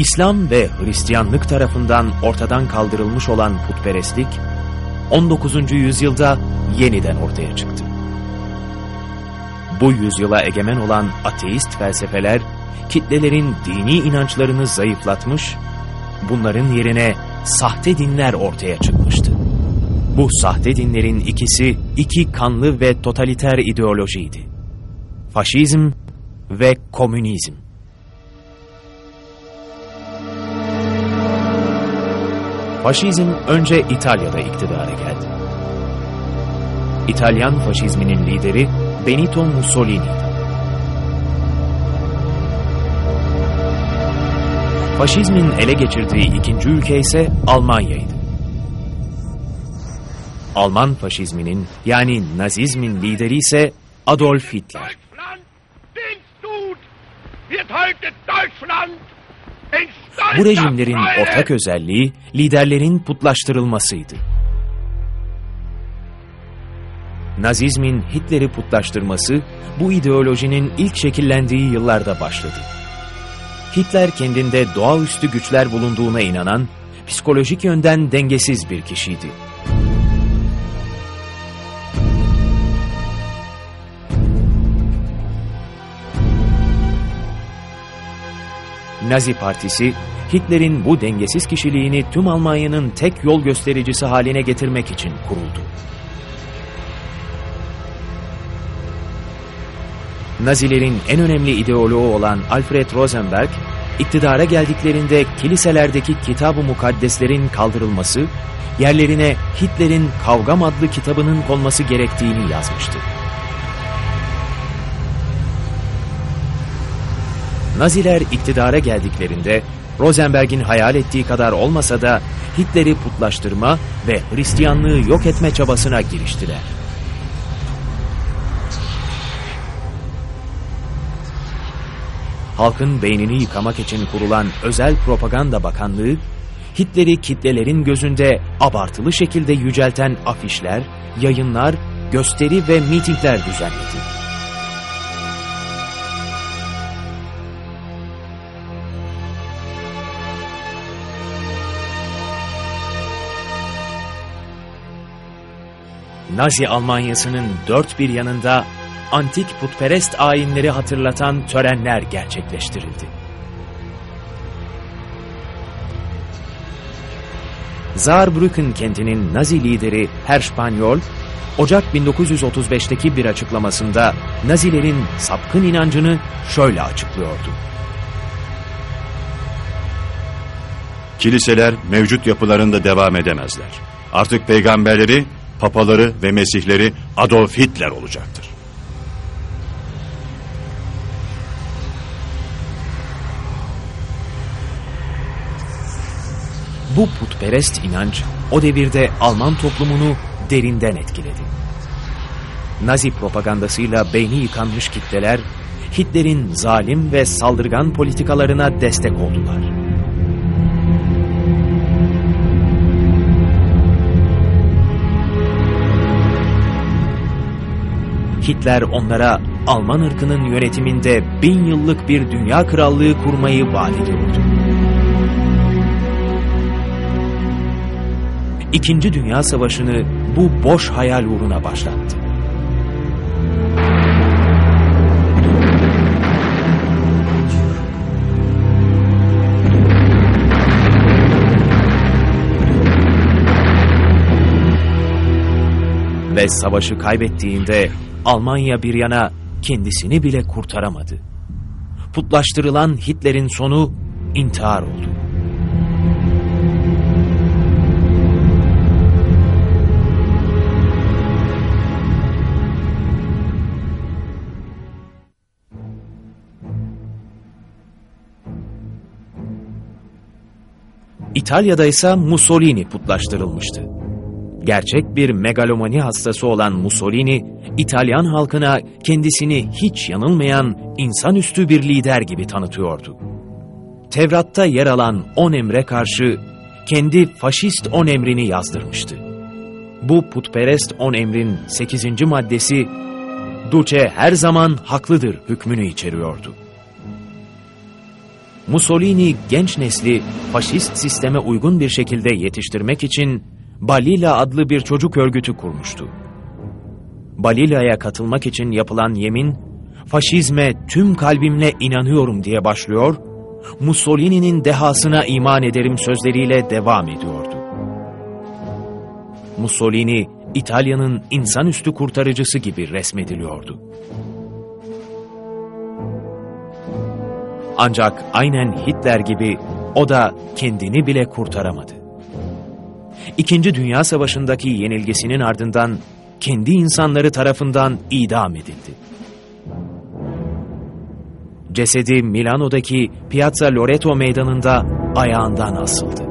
İslam ve Hristiyanlık tarafından ortadan kaldırılmış olan putperestlik, 19. yüzyılda yeniden ortaya çıktı. Bu yüzyıla egemen olan ateist felsefeler, kitlelerin dini inançlarını zayıflatmış, bunların yerine sahte dinler ortaya çıkmıştı. Bu sahte dinlerin ikisi iki kanlı ve totaliter ideolojiydi: Faşizm ve komünizm. Faşizm önce İtalya'da iktidara geldi. İtalyan faşizminin lideri Benito Mussolini'ydi. Faşizmin ele geçirdiği ikinci ülke ise Almanya'ydı. Alman faşizminin yani Nazizmin lideri ise Adolf Hitler. Bu rejimlerin ortak özelliği liderlerin putlaştırılmasıydı. Nazizmin Hitler'i putlaştırması bu ideolojinin ilk şekillendiği yıllarda başladı. Hitler kendinde doğaüstü güçler bulunduğuna inanan, psikolojik yönden dengesiz bir kişiydi. Nazi Partisi, Hitler'in bu dengesiz kişiliğini tüm Almanya'nın tek yol göstericisi haline getirmek için kuruldu. Nazilerin en önemli ideoloğu olan Alfred Rosenberg, iktidara geldiklerinde kiliselerdeki Kitab-ı Mukaddeslerin kaldırılması, yerlerine Hitler'in Kavgam adlı kitabının konması gerektiğini yazmıştı. Naziler iktidara geldiklerinde, Rosenberg'in hayal ettiği kadar olmasa da Hitler'i putlaştırma ve Hristiyanlığı yok etme çabasına giriştiler. Halkın beynini yıkamak için kurulan Özel Propaganda Bakanlığı, Hitler'i kitlelerin gözünde abartılı şekilde yücelten afişler, yayınlar, gösteri ve mitingler düzenledi. Nazi Almanyası'nın dört bir yanında antik putperest ayinleri hatırlatan törenler gerçekleştirildi. Saarbrücken kentinin Nazi lideri Herr Spaniol, Ocak 1935'teki bir açıklamasında Nazilerin sapkın inancını şöyle açıklıyordu: Kiliseler mevcut yapılarında devam edemezler. Artık peygamberleri, papaları ve mesihleri Adolf Hitler olacaktır. Bu putperest inanç o devirde Alman toplumunu derinden etkiledi. Nazi propagandasıyla beyni yıkanmış kitleler Hitler'in zalim ve saldırgan politikalarına destek oldular. Hitler onlara Alman ırkının yönetiminde 1000 yıllık bir dünya krallığı kurmayı vaat ediyordu. İkinci Dünya Savaşı'nı bu boş hayal uğruna başlattı. Ve savaşı kaybettiğinde Almanya bir yana kendisini bile kurtaramadı. Putlaştırılan Hitler'in sonu intihar oldu. İtalya'da ise Mussolini putlaştırılmıştı. Gerçek bir megalomani hastası olan Mussolini, İtalyan halkına kendisini hiç yanılmayan insanüstü bir lider gibi tanıtıyordu. Tevrat'ta yer alan 10 emre karşı kendi faşist 10 emrini yazdırmıştı. Bu putperest 10 emrin 8. maddesi, Duce her zaman haklıdır hükmünü içeriyordu. Mussolini genç nesli faşist sisteme uygun bir şekilde yetiştirmek için Balilla adlı bir çocuk örgütü kurmuştu. Balilla'ya katılmak için yapılan yemin, faşizme tüm kalbimle inanıyorum diye başlıyor, Mussolini'nin dehasına iman ederim sözleriyle devam ediyordu. Mussolini, İtalya'nın insanüstü kurtarıcısı gibi resmediliyordu. Ancak aynen Hitler gibi o da kendini bile kurtaramadı. İkinci Dünya Savaşı'ndaki yenilgisinin ardından kendi insanları tarafından idam edildi. Cesedi Milano'daki Piazza Loreto meydanında ayağından asıldı.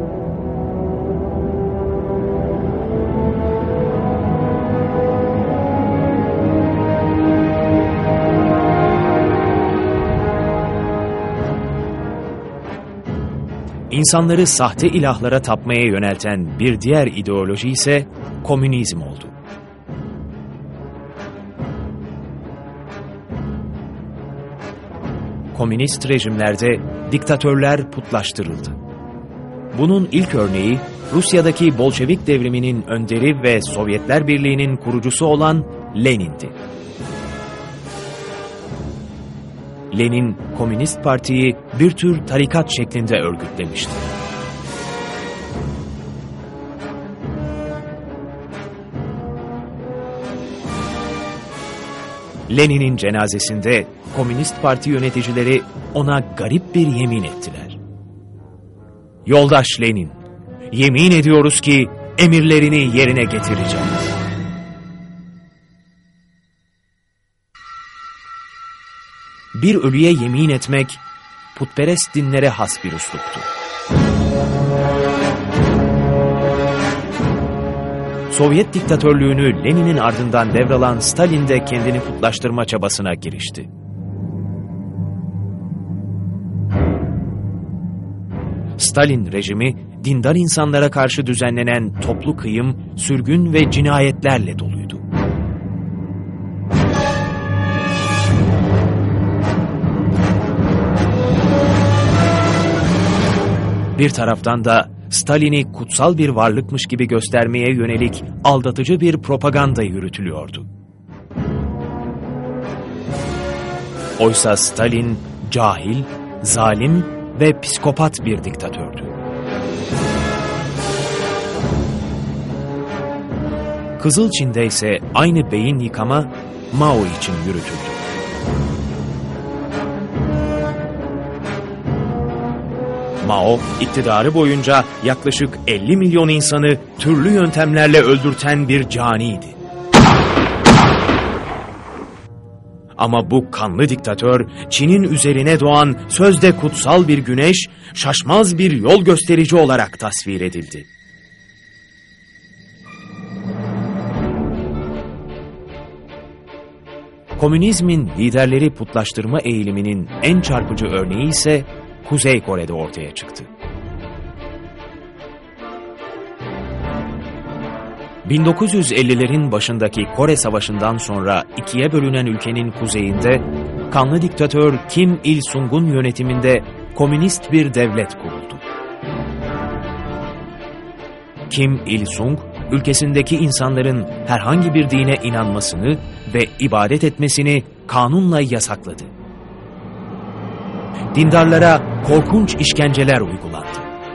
İnsanları sahte ilahlara tapmaya yönelten bir diğer ideoloji ise komünizm oldu. Komünist rejimlerde diktatörler putlaştırıldı. Bunun ilk örneği Rusya'daki Bolşevik devriminin önderi ve Sovyetler Birliği'nin kurucusu olan Lenin'di. Lenin, Komünist Parti'yi bir tür tarikat şeklinde örgütlemişti. Lenin'in cenazesinde Komünist Parti yöneticileri ona garip bir yemin ettiler. "Yoldaş Lenin, yemin ediyoruz ki emirlerini yerine getireceğiz." Bir ölüye yemin etmek, putperest dinlere has bir üsluptu. Sovyet diktatörlüğünü Lenin'in ardından devralan Stalin de kendini putlaştırma çabasına girişti. Stalin rejimi, dindar insanlara karşı düzenlenen toplu kıyım, sürgün ve cinayetlerle doluydu. Bir taraftan da Stalin'i kutsal bir varlıkmış gibi göstermeye yönelik aldatıcı bir propaganda yürütülüyordu. Oysa Stalin cahil, zalim ve psikopat bir diktatördü. Kızıl Çin'de ise aynı beyin yıkama Mao için yürütüldü. Mao, iktidarı boyunca yaklaşık 50 milyon insanı türlü yöntemlerle öldürten bir caniydi. Ama bu kanlı diktatör, Çin'in üzerine doğan sözde kutsal bir güneş, şaşmaz bir yol gösterici olarak tasvir edildi. Komünizmin liderleri putlaştırma eğiliminin en çarpıcı örneği ise Kuzey Kore'de ortaya çıktı. 1950'lerin başındaki Kore Savaşı'ndan sonra ikiye bölünen ülkenin kuzeyinde kanlı diktatör Kim Il-sung'un yönetiminde komünist bir devlet kuruldu. Kim Il-sung, ülkesindeki insanların herhangi bir dine inanmasını ve ibadet etmesini kanunla yasakladı. Dindarlara korkunç işkenceler uygulandı.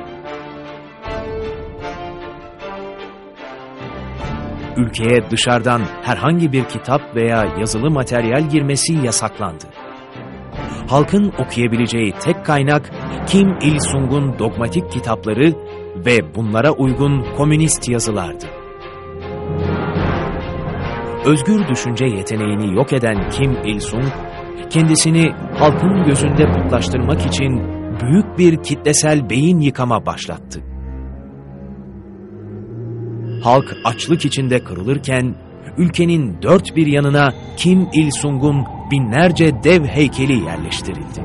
Ülkeye dışarıdan herhangi bir kitap veya yazılı materyal girmesi yasaklandı. Halkın okuyabileceği tek kaynak Kim Il-sung'un dogmatik kitapları ve bunlara uygun komünist yazılardı. Özgür düşünce yeteneğini yok eden Kim Il-sung, kendisini halkın gözünde putlaştırmak için büyük bir kitlesel beyin yıkama başlattı. Halk açlık içinde kırılırken, ülkenin dört bir yanına Kim Il-sung'un binlerce dev heykeli yerleştirildi.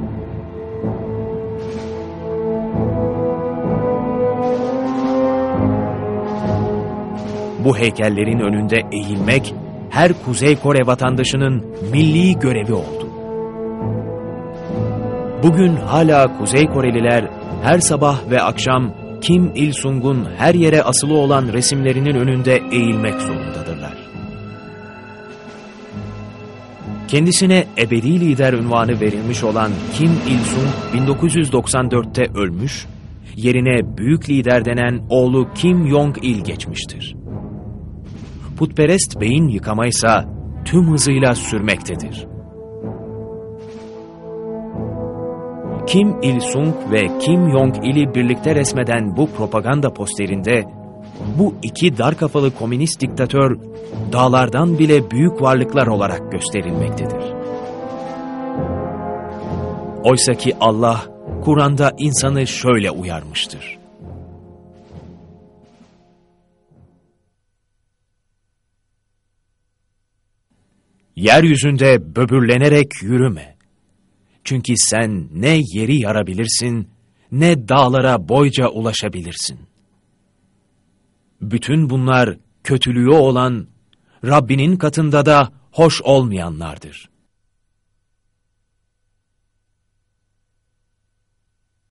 Bu heykellerin önünde eğilmek, her Kuzey Kore vatandaşının milli görevi oldu. Bugün hala Kuzey Koreliler her sabah ve akşam Kim Il-sung'un her yere asılı olan resimlerinin önünde eğilmek zorundadırlar. Kendisine ebedi lider unvanı verilmiş olan Kim Il-sung 1994'te ölmüş, yerine büyük lider denen oğlu Kim Jong-il geçmiştir. Putperest beyin yıkama ise tüm hızıyla sürmektedir. Kim Il-sung ve Kim Jong-il'i birlikte resmeden bu propaganda posterinde, bu iki dar kafalı komünist diktatör, dağlardan bile büyük varlıklar olarak gösterilmektedir. Oysaki Allah, Kur'an'da insanı şöyle uyarmıştır: Yeryüzünde böbürlenerek yürüme. Çünkü sen ne yeri yarabilirsin, ne dağlara boyca ulaşabilirsin. Bütün bunlar kötülüğü olan, Rabbinin katında da hoş olmayanlardır.